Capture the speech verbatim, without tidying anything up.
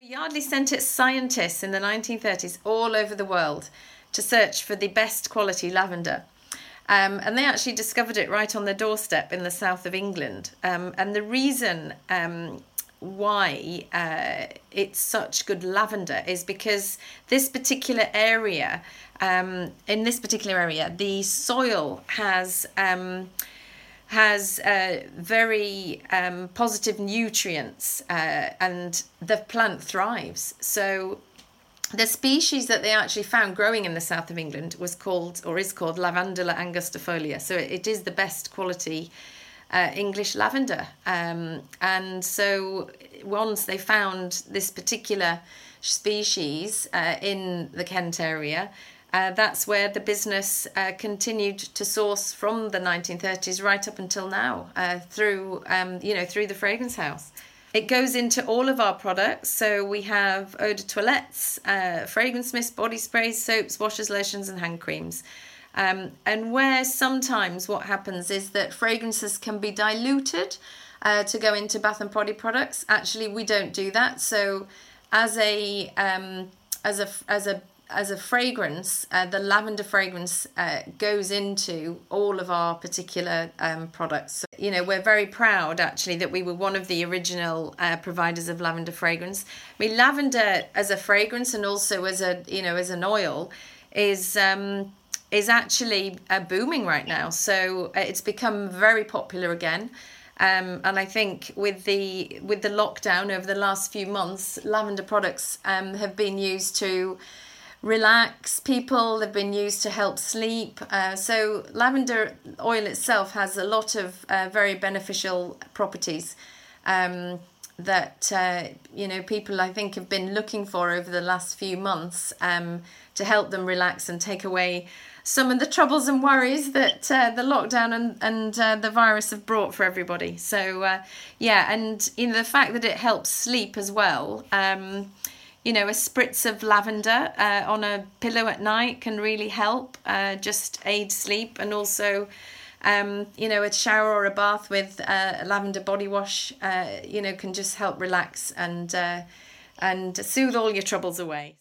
Yardley sent its scientists in the nineteen thirties all over the world to search for the best quality lavender. Um, and they actually discovered it right on their doorstep in the south of England. Um, and the reason um, why uh, it's such good lavender is because this particular area, um, in this particular area, the soil has... Um, has uh, very um, positive nutrients uh, and the plant thrives. So the species that they actually found growing in the south of England was called, or is called, Lavandula angustifolia. So it is the best quality uh, English lavender. Um, and so once they found this particular species uh, in the Kent area, Uh, that's where the business uh, continued to source from the nineteen thirties right up until now, uh, through um, you know through the Fragrance House. It goes into all of our products, so we have eau de toilettes, uh, fragrance mist, body sprays, soaps, washes, lotions, and hand creams. Um, and where sometimes what happens is that fragrances can be diluted uh, to go into bath and body products. Actually, we don't do that. So, as a um, as a as a As a fragrance, uh, the lavender fragrance uh, goes into all of our particular um, products. So, you know, we're very proud actually that we were one of the original uh, providers of lavender fragrance. I mean, lavender as a fragrance and also as a you know as an oil is um, is actually uh, booming right now. So uh, it's become very popular again. Um, and I think with the with the lockdown over the last few months, lavender products um, have been used to relax people, they've been used to help sleep. Uh, so lavender oil itself has a lot of uh, very beneficial properties um, that uh, you know people I think have been looking for over the last few months um, to help them relax and take away some of the troubles and worries that uh, the lockdown and, and uh, the virus have brought for everybody. So uh, yeah, and you know the fact that it helps sleep as well. Um, You know, a spritz of lavender uh, on a pillow at night can really help, uh, just aid sleep. And also, um, you know, a shower or a bath with uh, a lavender body wash, uh, you know, can just help relax and uh, and soothe all your troubles away.